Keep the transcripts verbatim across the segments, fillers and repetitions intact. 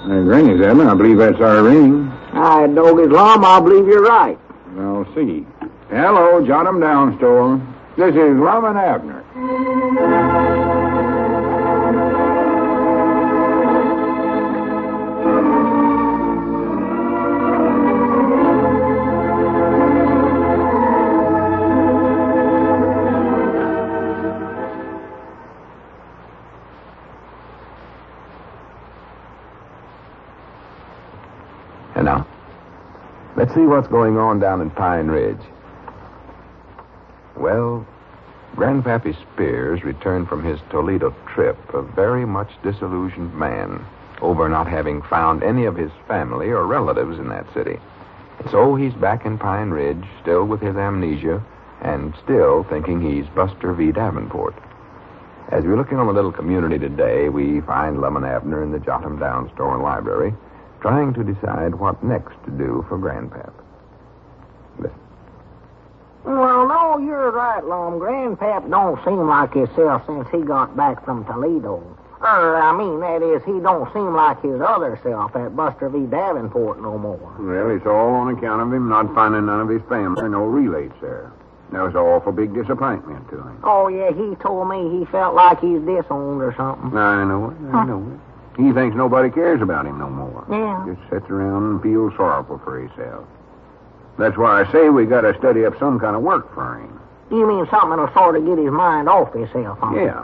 Uh, Granny's, Abner. I believe that's our ring. I dog Islam, I believe you're right. I'll see. Hello, Jot 'em down store. This is Lum and Abner. And now, let's see what's going on down in Pine Ridge. Well, Grandpappy Spears returned from his Toledo trip a very much disillusioned man over not having found any of his family or relatives in that city. And so he's back in Pine Ridge, still with his amnesia, and still thinking he's Buster V. Davenport. As we look in on the little community today, we find Lum and Abner in the Jot 'em Down store and library, trying to decide what next to do for Grandpap. Listen. Well, no, you're right, Lum. Grandpap don't seem like himself since he got back from Toledo. Er, I mean, that is, he don't seem like his other self at Buster V. Davenport no more. Well, it's all on account of him not finding none of his family or no relates there. That was an awful big disappointment to him. Oh, yeah, he told me he felt like he's disowned or something. I know it, I know it. He thinks nobody cares about him no more. Yeah. Just sits around and feels sorrowful for himself. That's why I say we got to study up some kind of work for him. You mean something that'll sort of get his mind off himself, huh? Yeah.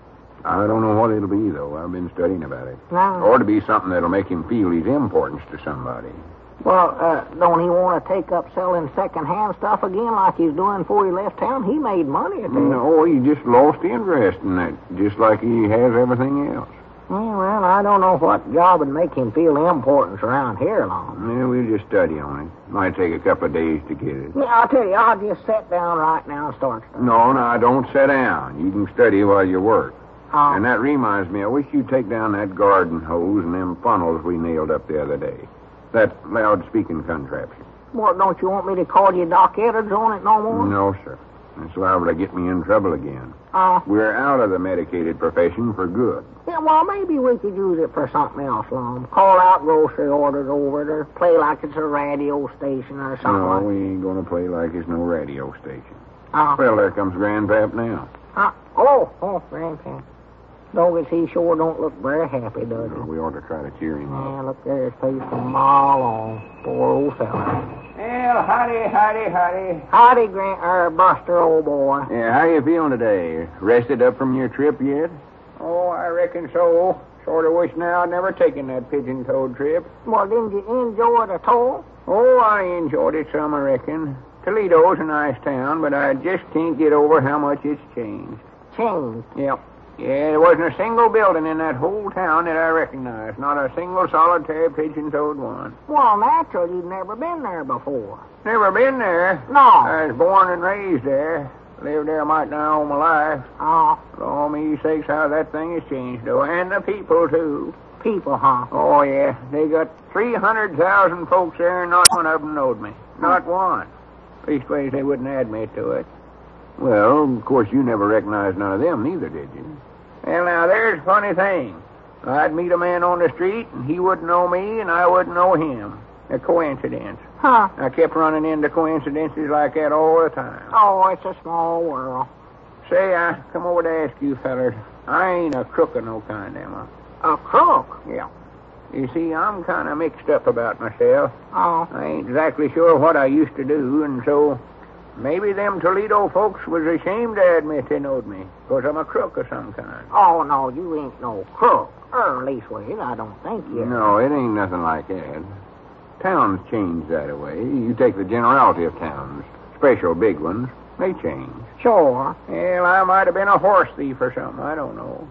I don't know what it'll be, though. I've been studying about it. No. Or to be something that'll make him feel his importance to somebody. Well, uh, don't he want to take up selling second-hand stuff again like he's doing before he left town? He made money at that. No, he just lost interest in that, just like he has everything else. Yeah, well, I don't know what job would make him feel importance around here long. Yeah, we'll just study on it. Might take a couple of days to get it. Yeah, I'll tell you, I'll just sit down right now and start studying. No, no, don't sit down. You can study while you work. Oh. And that reminds me, I wish you'd take down that garden hose and them funnels we nailed up the other day. That loud-speaking contraption. What, don't you want me to call you Doc Edwards on it no more? No, sir. It's liable to get me in trouble again. Uh, We're out of the medicated profession for good. Yeah, well, maybe we could use it for something else, Lum. Call out grocery orders over it, or play like it's a radio station or something No, like we ain't going to play like it's no radio station. Uh, Well, there comes Grandpap now. uh, oh, oh, Grandpa. Doggett, he sure don't look very happy, does he? Well, we ought to try to cheer him up. Yeah, look there, his face from a mile long. Poor old fella. Well, howdy, howdy, howdy. Howdy, Grant, er, Buster, old boy. Yeah, how you feeling today? Rested up from your trip yet? Oh, I reckon so. Sort of wish now I'd never taken that pigeon-toed trip. Well, didn't you enjoy it at all? Oh, I enjoyed it some, I reckon. Toledo's a nice town, but I just can't get over how much it's changed. Changed. Yep. Yeah, there wasn't a single building in that whole town that I recognized. Not a single solitary pigeon-toed one. Well, natural, you'd never been there before. Never been there. No. I was born and raised there. Lived there might now all my life. Oh, Lord me sakes, how that thing has changed, though. And the people, too. people, huh? Oh, yeah. They got three hundred thousand folks there, and not one of them knowed me. Not one. Leastways, they wouldn't admit to it. Well, of course, you never recognized none of them neither, did you? Well, now, there's a funny thing. I'd meet a man on the street, and he wouldn't know me, and I wouldn't know him. A coincidence. Huh. I kept running into coincidences like that all the time. Oh, it's a small world. Say, I come over to ask you fellers, I ain't a crook of no kind, am I? A crook? Yeah. You see, I'm kind of mixed up about myself. Oh. I ain't exactly sure what I used to do, and so maybe them Toledo folks was ashamed to admit they knowed me, because I'm a crook of some kind. Oh, no, you ain't no crook. Or, leastways, I don't think you. No, it ain't nothing like that. Towns change that way. You take the generality of towns, special big ones, they change. Sure. Well, I might have been a horse thief or something, I don't know.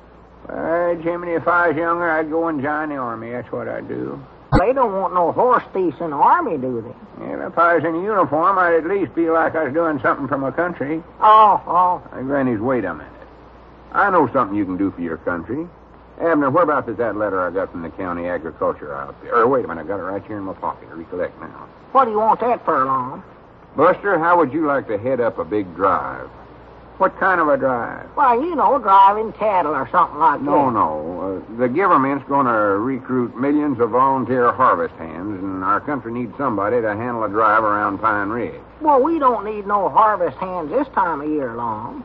Uh, Jiminy, if I was younger, I'd go and join the army, that's what I'd do. They don't want no horse thieves in the army, do they? Well, if I was in a uniform, I'd at least feel like I was doing something for my country. Oh, oh. Hey, Granny's, wait a minute. I know something you can do for your country. Abner, whereabouts is that letter I got from the county agriculture out there? Or wait a minute, I got it right here in my pocket. I recollect now. What do you want that for, Lon? Buster, how would you like to head up a big drive? What kind of a drive? Well, you know, driving cattle or something like No, that. no. Uh, the government's going to recruit millions of volunteer harvest hands, and our country needs somebody to handle a drive around Pine Ridge. Well, we don't need no harvest hands this time of year long.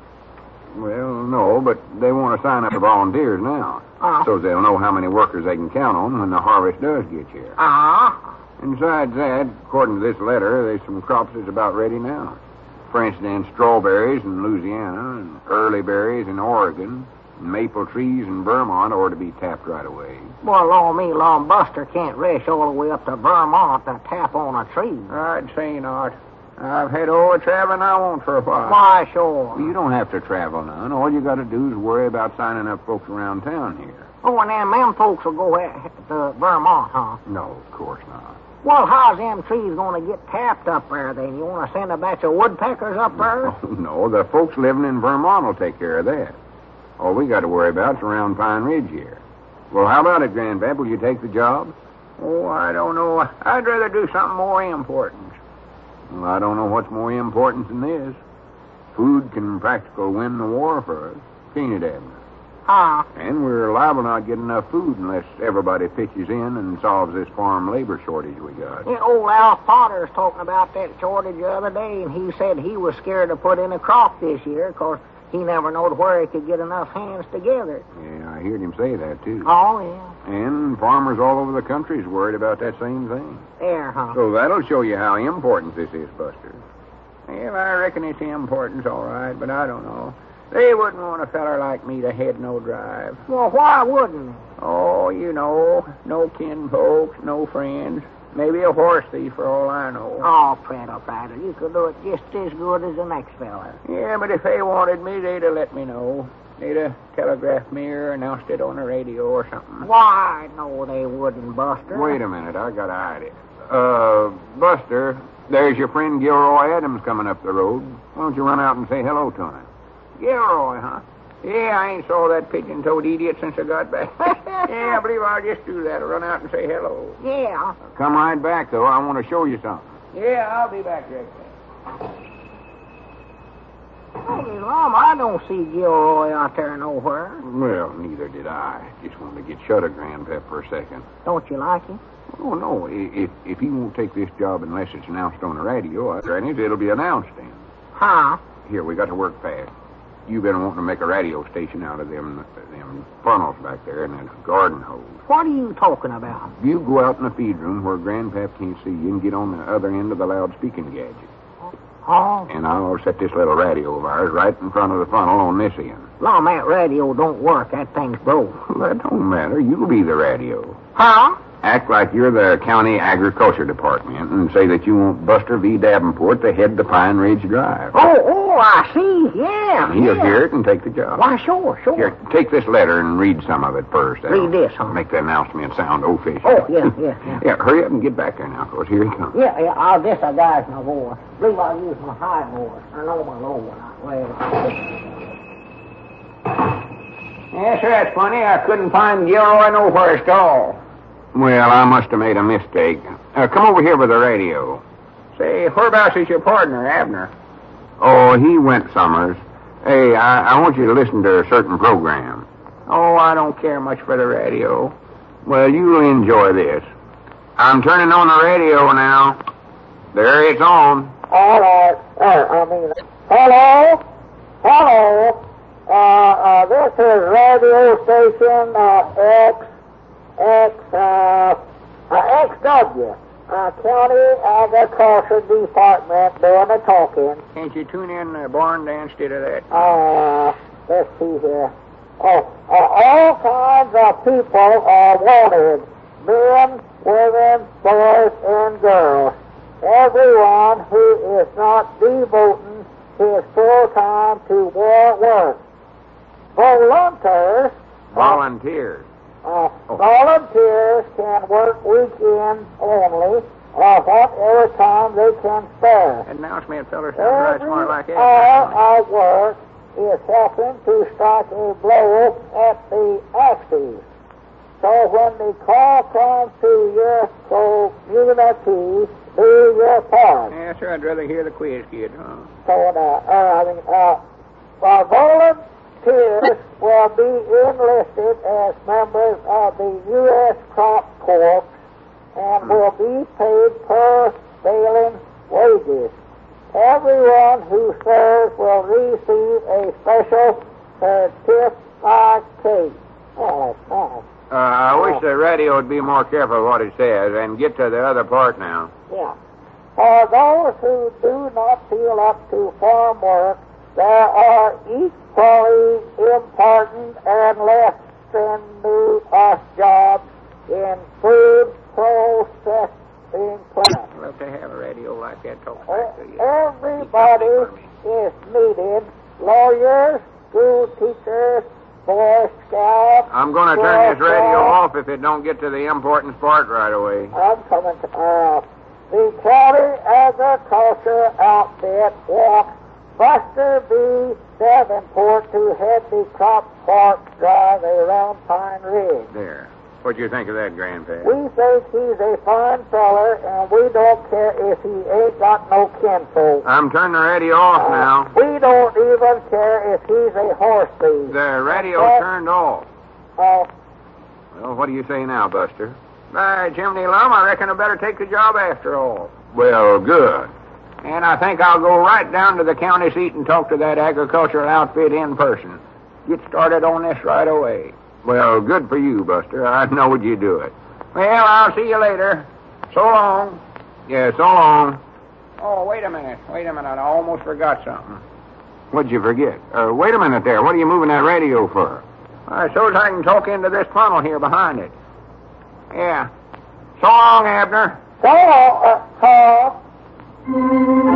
Well, no, but they want to sign up for volunteers now, Uh, so they'll know how many workers they can count on when the harvest does get here. uh, And besides that, according to this letter, there's some crops that's about ready now. For instance, strawberries in Louisiana, and early berries in Oregon, and maple trees in Vermont ought to be tapped right away. well, Lord me, Lord, Buster can't rush all the way up to Vermont to tap on a tree. I'd say not. I've had all the traveling I want for a while. Why, sure. Well, you don't have to travel none. All you got to do is worry about signing up folks around town here. Oh, and then them folks will go at, to Vermont, huh? No, of course not. Well, how's them trees going to get tapped up there, then? You want to send a batch of woodpeckers up there? Oh, no, the folks living in Vermont will take care of that. All we got to worry about is around Pine Ridge here. Well, how about it, Grandpap? Will you take the job? Oh, I don't know. I'd rather do something more important. Well, I don't know what's more important than this. Food can practically win the war for us, can't it, Abner? Huh? And we're liable not to get enough food unless everybody pitches in and solves this farm labor shortage we got. Yeah, old Alf Potter was talking about that shortage the other day, and he said he was scared to put in a crop this year because he never knowed where he could get enough hands together. Yeah, I heard him say that, too. Oh, yeah. And farmers all over the country is worried about that same thing. There, huh? So that'll show you how important this is, Buster. Well, I reckon it's important, all right, but I don't know. They wouldn't want a feller like me to head no drive. Well, why wouldn't he? Oh, you know, no kin folks, no friends. Maybe a horse thief for all I know. Oh, Prattle Prattle, you could do it just as good as the next fella. Yeah, but if they wanted me, they'd have let me know. They'd have telegraphed me or announced it on the radio or something. Why, no, they wouldn't, Buster. Wait a minute, I got an idea. Uh, Buster, there's your friend Gilroy Adams coming up the road. Why don't you run out and say hello to him? Gilroy, huh? Yeah, I ain't saw that pigeon-toed idiot since I got back. Yeah, I believe I'll just do that. Run out and say hello. Yeah. Come right back, though. I want to show you something. Yeah, I'll be back directly. Holy Lord, I don't see Gilroy out there nowhere. Well, neither did I. Just wanted to get shut of Grandpap for a second. Don't you like him? Oh, no. I- If, if he won't take this job unless it's announced on the radio, I reckon it'll be announced then. Huh? Here, we got to work fast. You've been wanting to make a radio station out of them them funnels back there and that garden hose. What are you talking about? You go out in the feed room where Grandpap can't see you and get on the other end of the loudspeaking gadget. Oh, And I'll set this little radio of ours right in front of the funnel on this end. Lord, that radio don't work. That thing's broke. Well, that don't matter. You'll be the radio. Huh? Act like you're the county agriculture department and say that you want Buster V. Davenport to head the Pine Ridge Drive. Oh, oh, I see. Yeah. And he'll yeah. hear it and take the job. Why, sure, sure. Here, take this letter and read some of it first. That'll Read this, huh? Make the announcement sound official. Oh, yeah, yeah, yeah. Yeah, hurry up and get back there now, cause here he comes. Yeah, yeah, I'll this I guy's my voice. believe I'll use my high voice. I know my low one. Well, Yes, sir, that's funny. I couldn't find Gilroy nowhere at all. Well, I must have made a mistake. Uh, come over here with the radio. Say, whereabouts is your partner, Abner? Oh, he went Summers. Hey, I, I want you to listen to a certain program. Oh, I don't care much for the radio. Well, you'll enjoy this. I'm turning on the radio now. There it's on. all right. Uh, I mean, hello? Hello? Uh, uh, this is radio station, uh, X, X, uh, uh, X W, uh, County Agriculture Department doing the talking. Can't you tune in the barn dance instead of that? Uh, let's see here. Oh, uh, all kinds of people are wanted. Men, women, boys, and girls. Everyone who is not devoting his full time to war work. Volunteers, Volunteers. uh, volunteers can work weekends only, or whatever time they can spare. Announcement feller sounds right Every smart like that. hour of work is helping to strike a blow at the Axis. So when the call comes to your community, do your part. Yes, sir, I'd rather hear the quiz kid, huh? So, uh, uh, I mean, uh, for volunteers will be enlisted as members of the U S Crop Corps and will be paid per bailing wages. Everyone who serves will receive a special certificate. Oh, that's nice. Uh, I wish the radio would be more careful what it says and get to the other part now. Yeah. For those who do not feel up to farm work, there are equally important and less strenuous jobs in food processing plants. Well, if they have a radio like that, talk back to you. Everybody is needed. Lawyers, school teachers, Boy Scouts. I'm going to turn this radio off if it don't get to the important part right away. I'm coming to, uh, the county agriculture outfit walks Buster B. Davenport to head the crop park drive around Pine Ridge. There. What do you think of that, Grandpa? We think he's a fine feller, and we don't care if he ain't got no kinfolk. I'm turning the radio off Uh, now. We don't even care if he's a horse thief. The radio's Uh, turned off. Uh, Well, what do you say now, Buster? By Jiminy Lum, I reckon I better take the job after all. Well, good. And I think I'll go right down to the county seat and talk to that agricultural outfit in person. Get started on this right away. Well, good for you, Buster. I knowed you'd do it. Well, I'll see you later. So long. Yeah, so long. Oh, wait a minute. Wait a minute. I almost forgot something. What'd you forget? Uh, wait a minute there. What are you moving that radio for? I suppose I can talk into this funnel here behind it. Yeah. So long, Abner. so, uh, Tom.